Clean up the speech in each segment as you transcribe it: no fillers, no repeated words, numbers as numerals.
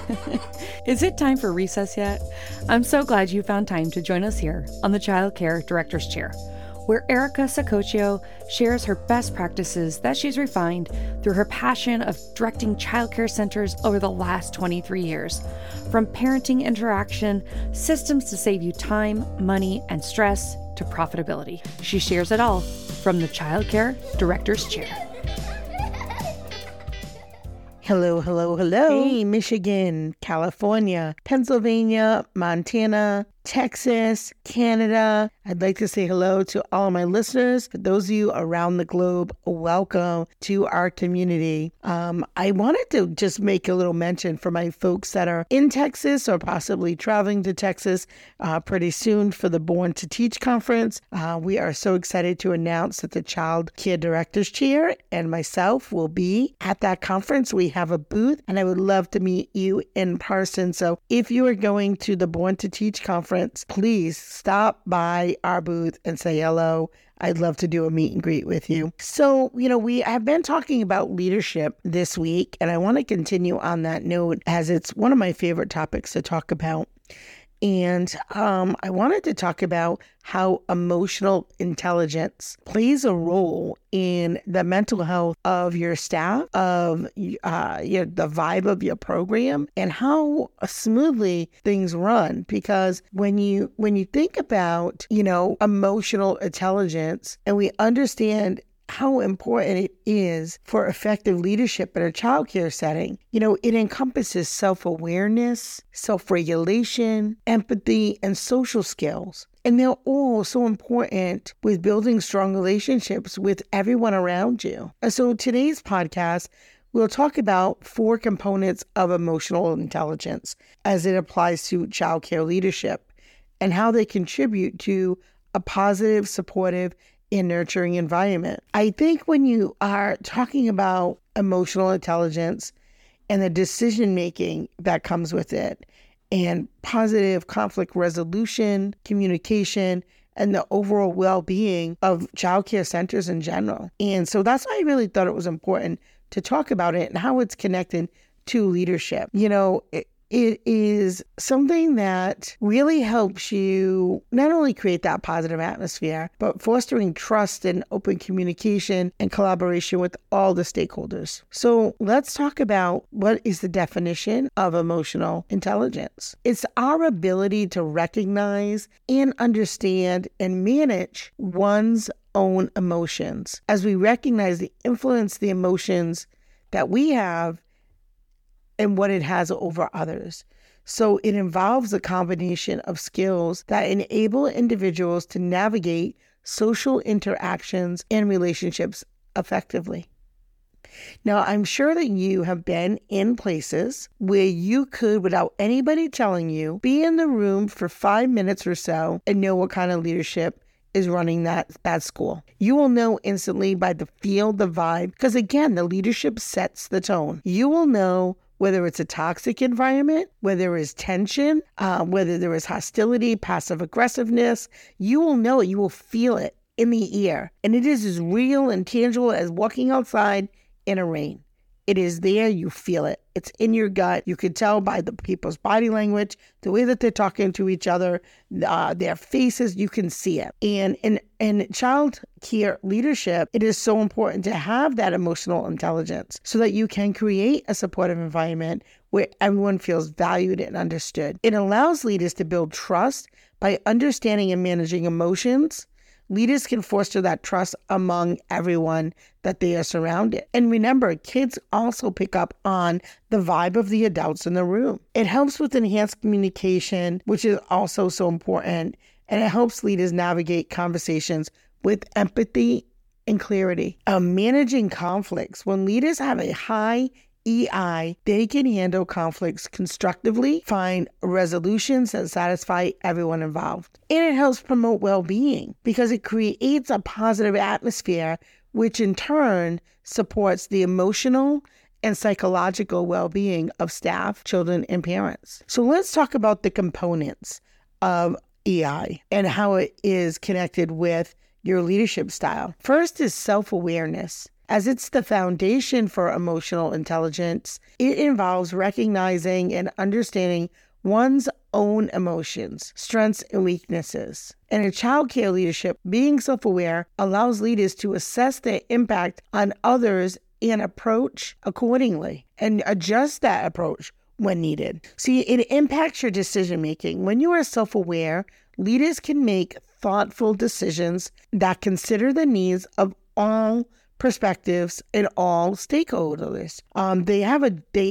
Is it time for recess yet? I'm so glad you found time to join us here on the Child Care Director's Chair, where Erica Sacoccio shares her best practices that she's refined through her passion of directing childcare centers over the last 23 years. From parenting interaction, systems to save you time, money, and stress, to profitability. She shares it all from the Child Care Director's Chair. Hello, hello, hello. Hey, Michigan, California, Pennsylvania, Montana, Texas, Canada. I'd like to say hello to all of my listeners. For those of you around the globe, welcome to our community. I wanted to just make a little mention for my folks that are in Texas or possibly traveling to Texas pretty soon for the Born to Teach conference. We are so excited to announce that the Child Care Director's Chair and myself will be at that conference. We have a booth and I would love to meet you in person. So if you are going to the Born to Teach conference, please stop by our booth and say hello. I'd love to do a meet and greet with you. So, we have been talking about leadership this week, and I want to continue on that note as it's one of my favorite topics to talk about. And I wanted to talk about how emotional intelligence plays a role in the mental health of your staff, of the vibe of your program, and how smoothly things run. Because when you think about, emotional intelligence, and we understand how important it is for effective leadership in a childcare setting. It encompasses self-awareness, self-regulation, empathy, and social skills. And they're all so important with building strong relationships with everyone around you. And so today's podcast, we'll talk about 4 components of emotional intelligence as it applies to childcare leadership and how they contribute to a positive, supportive, and nurturing environment. I think when you are talking about emotional intelligence and the decision-making that comes with it, and positive conflict resolution, communication, and the overall well-being of childcare centers in general. And so that's why I really thought it was important to talk about it and how it's connected to leadership. It is something that really helps you not only create that positive atmosphere, but fostering trust and open communication and collaboration with all the stakeholders. So let's talk about what is the definition of emotional intelligence. It's our ability to recognize and understand and manage one's own emotions as we recognize the influence the emotions that we have and what it has over others. So it involves a combination of skills that enable individuals to navigate social interactions and relationships effectively. Now, I'm sure that you have been in places where you could, without anybody telling you, be in the room for 5 minutes or so and know what kind of leadership is running that school. You will know instantly by the feel, the vibe, because again, the leadership sets the tone. You will know whether it's a toxic environment, whether there is tension, whether there is hostility, passive aggressiveness. You will know it. You will feel it in the air. And it is as real and tangible as walking outside in a rain. It is there. You feel it. It's in your gut. You can tell by the people's body language, the way that they're talking to each other, their faces, you can see it. And in child care leadership, it is so important to have that emotional intelligence so that you can create a supportive environment where everyone feels valued and understood. It allows leaders to build trust by understanding and managing emotions. Leaders can foster that trust among everyone that they are surrounded. And remember, kids also pick up on the vibe of the adults in the room. It helps with enhanced communication, which is also so important. And it helps leaders navigate conversations with empathy and clarity. Managing conflicts. When leaders have a high EI, they can handle conflicts constructively, find resolutions that satisfy everyone involved. And it helps promote well-being because it creates a positive atmosphere, which in turn supports the emotional and psychological well-being of staff, children, and parents. So let's talk about the components of EI and how it is connected with your leadership style. First is self-awareness. As it's the foundation for emotional intelligence, it involves recognizing and understanding one's own emotions, strengths, and weaknesses. And in child care leadership, being self-aware allows leaders to assess their impact on others and approach accordingly and adjust that approach when needed. See, it impacts your decision-making. When you are self-aware, leaders can make thoughtful decisions that consider the needs of all perspectives and all stakeholders. They have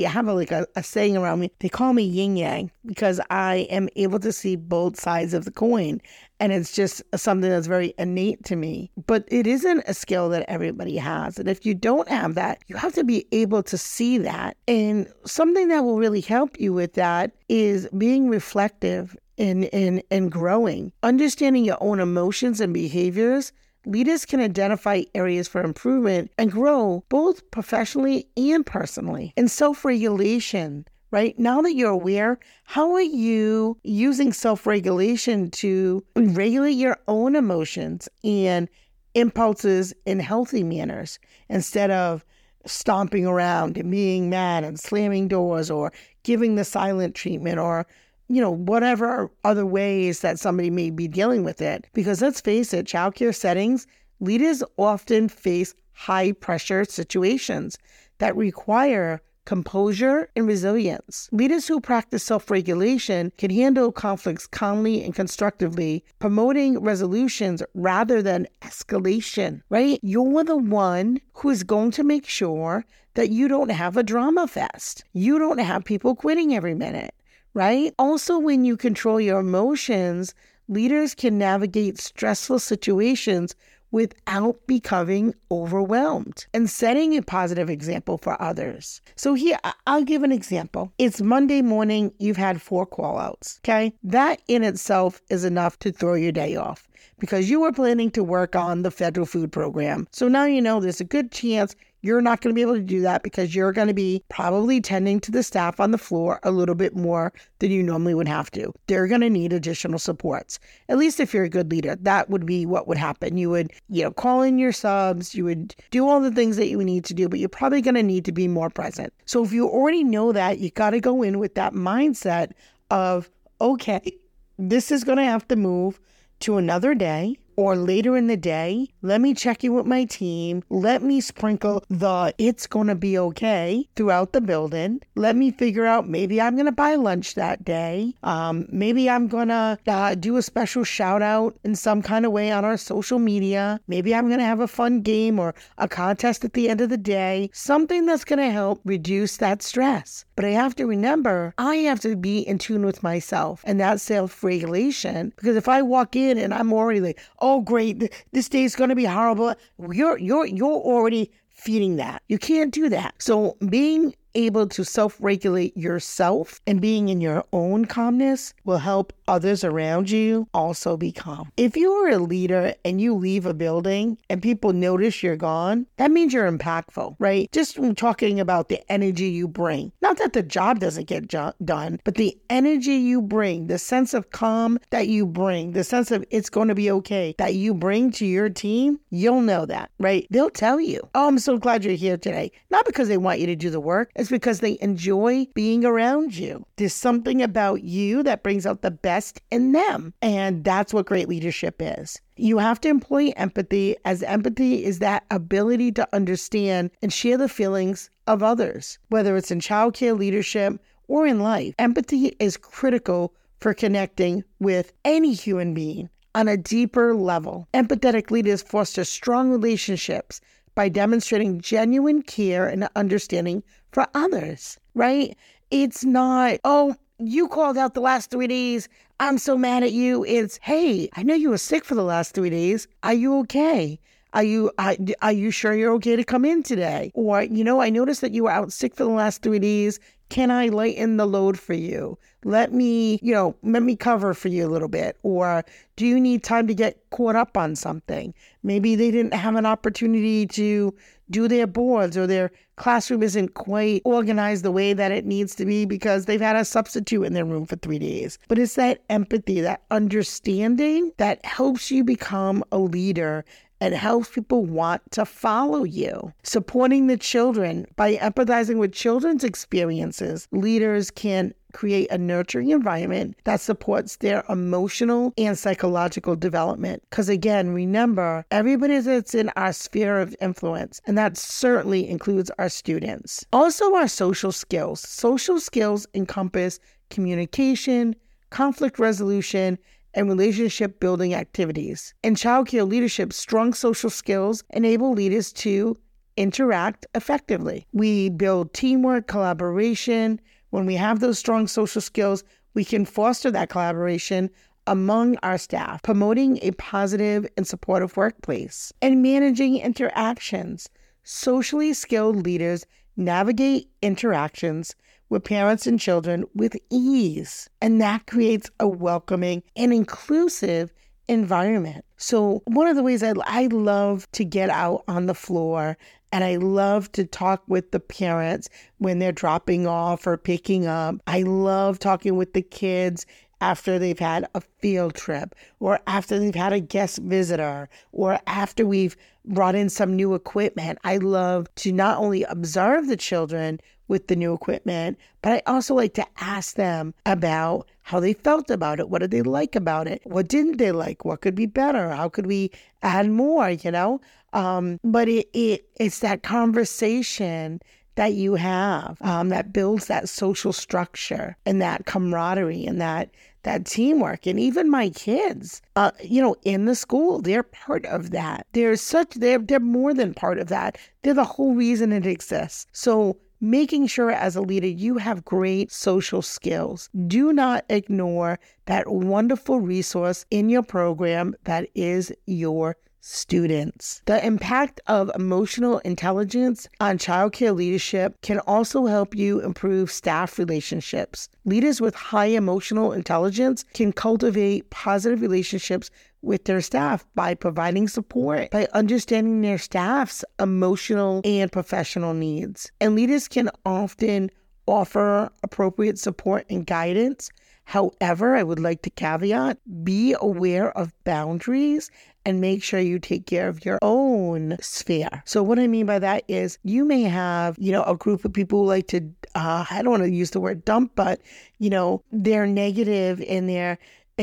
a saying around me. They call me yin yang because I am able to see both sides of the coin. And it's just something that's very innate to me. But it isn't a skill that everybody has. And if you don't have that, you have to be able to see that. And something that will really help you with that is being reflective and growing. Understanding your own emotions and behaviors, leaders can identify areas for improvement and grow both professionally and personally. And self-regulation, right? Now that you're aware, how are you using self-regulation to regulate your own emotions and impulses in healthy manners instead of stomping around and being mad and slamming doors or giving the silent treatment or whatever other ways that somebody may be dealing with it? Because let's face it, childcare settings, leaders often face high pressure situations that require composure and resilience. Leaders who practice self-regulation can handle conflicts calmly and constructively, promoting resolutions rather than escalation, right? You're the one who is going to make sure that you don't have a drama fest. You don't have people quitting every minute. Right? Also, when you control your emotions, leaders can navigate stressful situations without becoming overwhelmed and setting a positive example for others. So here, I'll give an example. It's Monday morning, you've had 4 call-outs, okay? That in itself is enough to throw your day off because you were planning to work on the federal food program. So now you know there's a good chance you're not going to be able to do that because you're going to be probably tending to the staff on the floor a little bit more than you normally would have to. They're going to need additional supports. At least if you're a good leader, that would be what would happen. You would, call in your subs, you would do all the things that you would need to do, but you're probably going to need to be more present. So if you already know that, you got to go in with that mindset of, okay, this is going to have to move to another day or later in the day. Let me check in with my team. Let me sprinkle the "it's going to be okay" throughout the building. Let me figure out, maybe I'm going to buy lunch that day. Maybe I'm going to do a special shout out in some kind of way on our social media. Maybe I'm going to have a fun game or a contest at the end of the day. Something that's going to help reduce that stress. But I have to remember, I have to be in tune with myself and that self-regulation. Because if I walk in and I'm already like, oh great, this day is going to be horrible, you're already feeding that. You can't do that. So being able to self-regulate yourself and being in your own calmness will help others around you also be calm. If you are a leader and you leave a building and people notice you're gone, that means you're impactful, right? Just talking about the energy you bring. Not that the job doesn't get done, but the energy you bring, the sense of calm that you bring, the sense of it's going to be okay that you bring to your team, you'll know that, right? They'll tell you, oh, I'm so glad you're here today. Not because they want you to do the work. It's because they enjoy being around you. There's something about you that brings out the best in them. And that's what great leadership is. You have to employ empathy, as empathy is that ability to understand and share the feelings of others, whether it's in childcare leadership or in life. Empathy is critical for connecting with any human being on a deeper level. Empathetic leaders foster strong relationships by demonstrating genuine care and understanding for others, right? It's not, oh, you called out the last 3 days, I'm so mad at you. It's, hey, I know you were sick for the last 3 days. Are you okay? Are you sure you're okay to come in today? Or, I noticed that you were out sick for the last 3 days. Can I lighten the load for you? Let me cover for you a little bit. Or do you need time to get caught up on something? Maybe they didn't have an opportunity to do their boards, or their classroom isn't quite organized the way that it needs to be because they've had a substitute in their room for 3 days. But it's that empathy, that understanding that helps you become a leader and helps people want to follow you. Supporting the children. By empathizing with children's experiences, leaders can create a nurturing environment that supports their emotional and psychological development. Because again, remember, everybody that's in our sphere of influence, and that certainly includes our students. Also, our social skills. Social skills encompass communication, conflict resolution, and relationship building activities. In childcare leadership, strong social skills enable leaders to interact effectively. We build teamwork, collaboration. When we have those strong social skills, we can foster that collaboration among our staff, promoting a positive and supportive workplace, and managing interactions. Socially skilled leaders navigate interactions with parents and children with ease, and that creates a welcoming and inclusive environment. So one of the ways I love to get out on the floor, and I love to talk with the parents when they're dropping off or picking up. I love talking with the kids after they've had a field trip, or after they've had a guest visitor, or after we've brought in some new equipment. I love to not only observe the children with the new equipment, but I also like to ask them about how they felt about it. What did they like about it? What didn't they like? What could be better? How could we add more, But it's that conversation that you have that builds that social structure and that camaraderie and that teamwork. And even my kids, in the school, they're part of that. They're more than part of that. They're the whole reason it exists. So making sure as a leader you have great social skills. Do not ignore that wonderful resource in your program that is your students. The impact of emotional intelligence on childcare leadership can also help you improve staff relationships. Leaders with high emotional intelligence can cultivate positive relationships with their staff by providing support, by understanding their staff's emotional and professional needs. And leaders can often offer appropriate support and guidance. However, I would like to caveat, be aware of boundaries and make sure you take care of your own sphere. So what I mean by that is you may have, a group of people who like to, I don't want to use the word dump, but, they're negative in their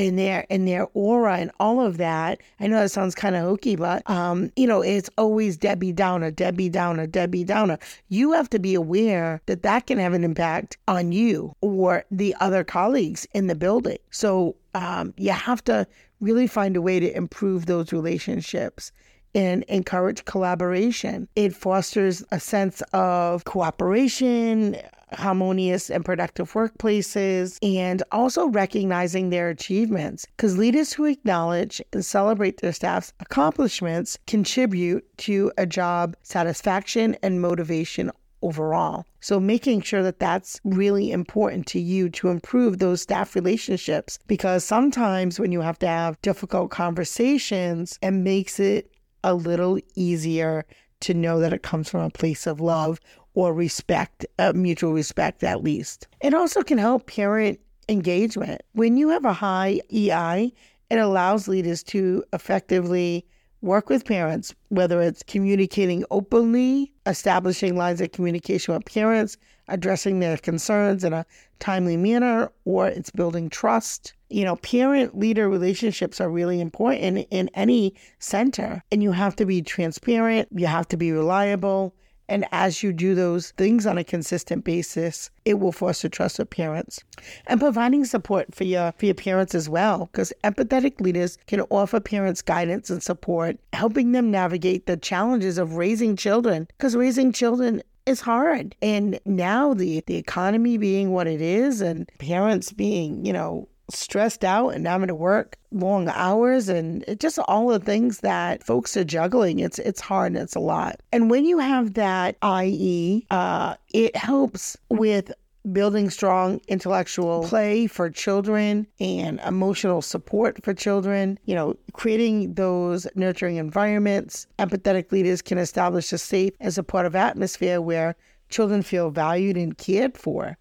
aura and all of that. I know that sounds kind of hokey, but, it's always Debbie Downer, Debbie Downer, Debbie Downer. You have to be aware that can have an impact on you or the other colleagues in the building. So you have to really find a way to improve those relationships and encourage collaboration. It fosters a sense of cooperation, harmonious and productive workplaces, and also recognizing their achievements. Because leaders who acknowledge and celebrate their staff's accomplishments contribute to a job satisfaction and motivation overall. So making sure that that's really important to you to improve those staff relationships, because sometimes when you have to have difficult conversations, it makes it a little easier to know that it comes from a place of love or respect, mutual respect at least. It also can help parent engagement. When you have a high EI, it allows leaders to effectively work with parents, whether it's communicating openly, establishing lines of communication with parents, addressing their concerns in a timely manner, or it's building trust. Parent-leader relationships are really important in any center, and you have to be transparent, you have to be reliable, and as you do those things on a consistent basis, it will foster trust with parents. And providing support for your parents as well, because empathetic leaders can offer parents guidance and support, helping them navigate the challenges of raising children, because raising children is hard. And now the economy being what it is, and parents being, stressed out and having to work long hours, and it just all the things that folks are juggling. It's hard and it's a lot. And when you have that IE, it helps with building strong intellectual play for children and emotional support for children, creating those nurturing environments. Empathetic leaders can establish a safe and supportive atmosphere where children feel valued and cared for.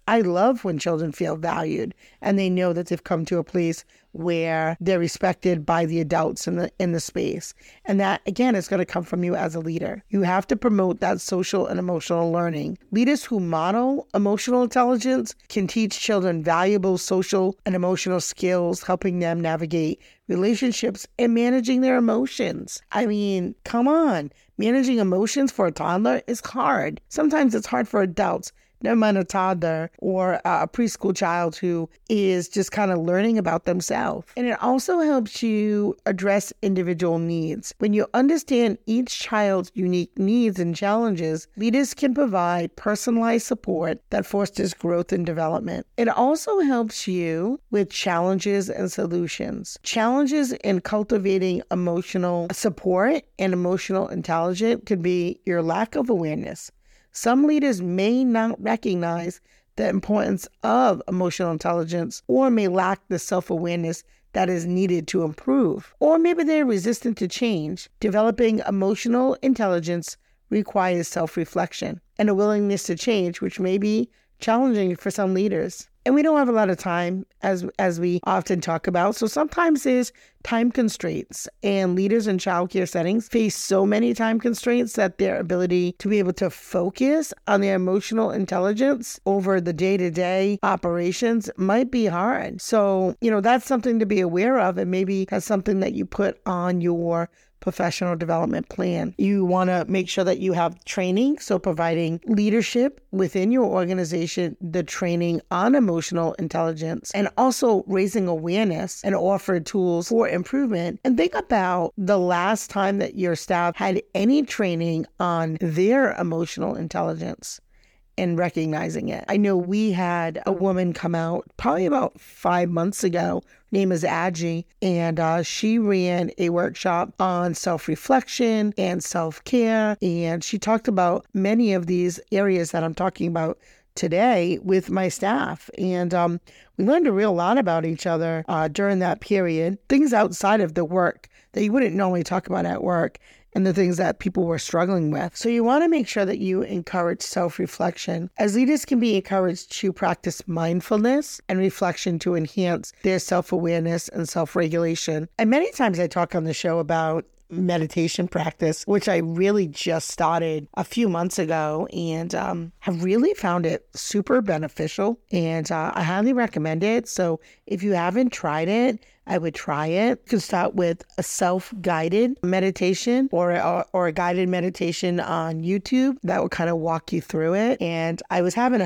I love when children feel valued and they know that they've come to a place where they're respected by the adults in the space. And that, again, is going to come from you as a leader. You have to promote that social and emotional learning. Leaders who model emotional intelligence can teach children valuable social and emotional skills, helping them navigate relationships and managing their emotions. I mean, come on. Managing emotions for a toddler is hard. Sometimes it's hard for adults, never mind a toddler or a preschool child who is just kind of learning about themselves. And it also helps you address individual needs. When you understand each child's unique needs and challenges, leaders can provide personalized support that fosters growth and development. It also helps you with challenges and solutions. Challenges in cultivating emotional support and emotional intelligence could be your lack of awareness. Some leaders may not recognize the importance of emotional intelligence or may lack the self-awareness that is needed to improve. Or maybe they're resistant to change. Developing emotional intelligence requires self-reflection and a willingness to change, which may be challenging for some leaders. And we don't have a lot of time, as we often talk about. So sometimes there's time constraints, and leaders in childcare settings face so many time constraints that their ability to be able to focus on their emotional intelligence over the day-to-day operations might be hard. So, that's something to be aware of, and maybe that's something that you put on your professional development plan. You want to make sure that you have training, so providing leadership within your organization, the training on emotional intelligence, and also raising awareness and offer tools for improvement. And think about the last time that your staff had any training on their emotional intelligence and recognizing it. I know we had a woman come out probably about 5 months ago. Her name is Adji, and she ran a workshop on self-reflection and self-care, and she talked about many of these areas that I'm talking about today with my staff. And we learned a real lot about each other during that period, things outside of the work that you wouldn't normally talk about at work, and the things that people were struggling with. So you want to make sure that you encourage self-reflection. As leaders can be encouraged to practice mindfulness and reflection to enhance their self-awareness and self-regulation. And many times I talk on the show about meditation practice, which I really just started a few months ago, and have really found it super beneficial, and I highly recommend it. So if you haven't tried it, I would try it. You can start with a self-guided meditation or a guided meditation on YouTube that will kind of walk you through it. And I was having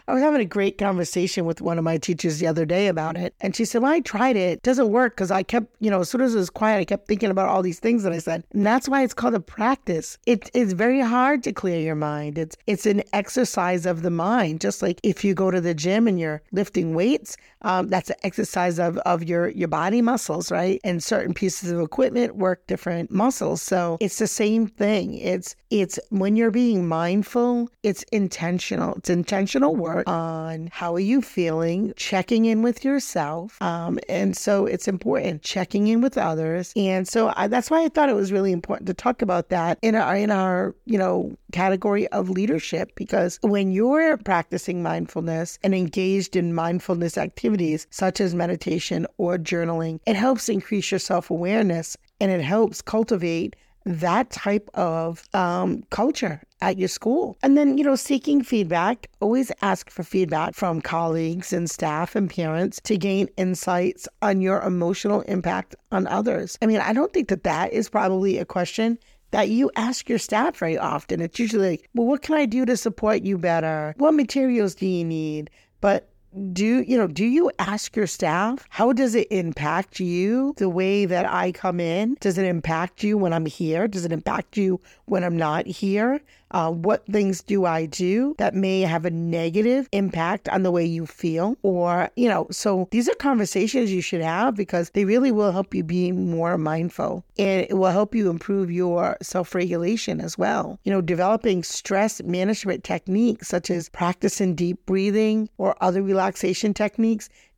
a great conversation with one of my teachers the other day about it. And she said, well, I tried it. It doesn't work because I kept, as soon as it was quiet, I kept thinking about all these things that I said. And that's why it's called a practice. It's very hard to clear your mind. It's an exercise of the mind. Just like if you go to the gym and you're lifting weights, that's an exercise of your body muscles, right? And certain pieces of equipment work different muscles. So it's the same thing. It's when you're being mindful, it's intentional. It's intentional work on how are you feeling, checking in with yourself. And so it's important, checking in with others. And so that's why I thought it was really important to talk about that in our category of leadership, because when you're practicing mindfulness and engaged in mindfulness activities such as meditation or journaling, it helps increase your self-awareness and it helps cultivate that type of culture at your school. And then, seeking feedback, always ask for feedback from colleagues and staff and parents to gain insights on your emotional impact on others. I mean, I don't think that is probably a question that you ask your staff very often. It's usually like, well, what can I do to support you better? What materials do you need? But do you ask your staff, how does it impact you the way that I come in? Does it impact you when I'm here? Does it impact you when I'm not here? What things do I do that may have a negative impact on the way you feel? Or, so these are conversations you should have because they really will help you be more mindful, and it will help you improve your self-regulation as well. Developing stress management techniques such as practicing deep breathing or other relaxation techniques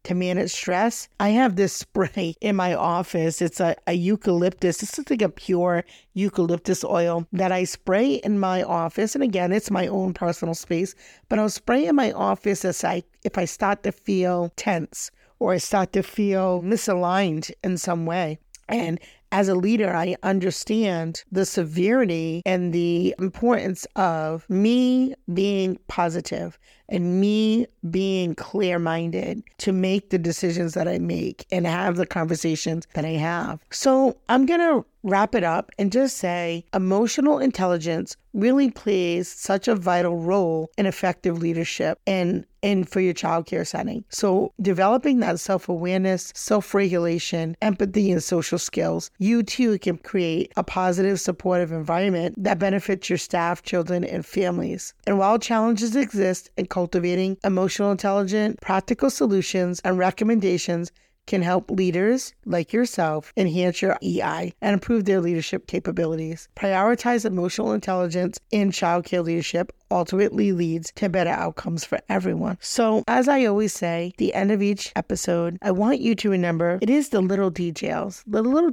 to manage stress, I have this spray in my office. It's a eucalyptus. This is like a pure eucalyptus oil that I spray in my office. And again, it's my own personal space, but I'll spray in my office if I start to feel tense or I start to feel misaligned in some way. And as a leader, I understand the severity and the importance of me being positive and me being clear-minded to make the decisions that I make and have the conversations that I have. So I'm going to wrap it up and just say emotional intelligence really plays such a vital role in effective leadership and for your childcare setting. So developing that self-awareness, self-regulation, empathy, and social skills, you too can create a positive, supportive environment that benefits your staff, children, and families. And while challenges exist in cultivating emotional intelligence, practical solutions and recommendations can help leaders like yourself enhance your EI and improve their leadership capabilities. Prioritize emotional intelligence in childcare leadership ultimately leads to better outcomes for everyone. So, as I always say, at the end of each episode, I want you to remember it is the little details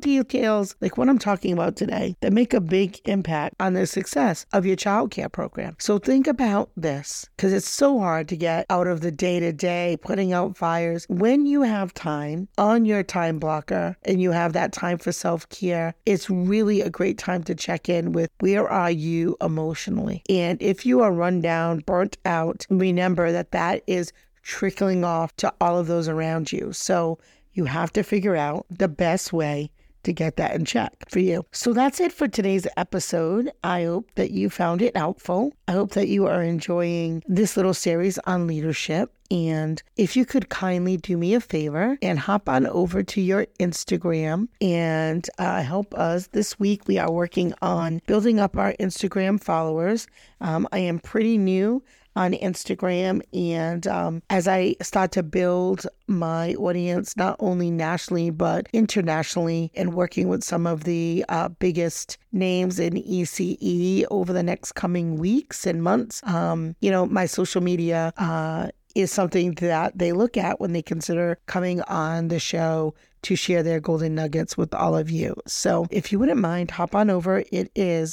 like what I'm talking about today that make a big impact on the success of your childcare program. So think about this, because it's so hard to get out of the day-to-day, putting out fires. When you have time on your time blocker and you have that time for self-care, it's really a great time to check in with where are you emotionally. And if you are run down, burnt out, remember that is trickling off to all of those around you. So you have to figure out the best way to get that in check for you. So that's it for today's episode. I hope that you found it helpful. I hope that you are enjoying this little series on leadership. And if you could kindly do me a favor and hop on over to your Instagram and help us. This week, we are working on building up our Instagram followers. I am pretty new on Instagram, and as I start to build my audience, not only nationally, but internationally, and working with some of the biggest names in ECE over the next coming weeks and months, my social media is something that they look at when they consider coming on the show to share their golden nuggets with all of you. So if you wouldn't mind, hop on over. It is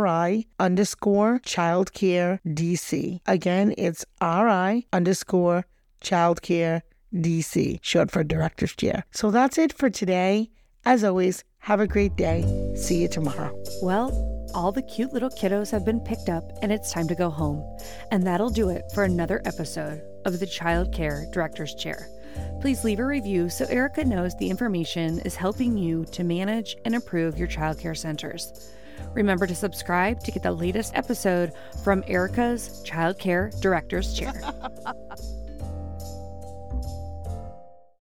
RI_childcare DC. Again, it's RI_childcare DC, short for Director's Chair. So that's it for today. As always, have a great day. See you tomorrow. Well, all the cute little kiddos have been picked up and it's time to go home. And that'll do it for another episode of the Child Care Director's Chair. Please leave a review so Erica knows the information is helping you to manage and improve your childcare centers. Remember to subscribe to get the latest episode from Erica's Child Care Director's Chair.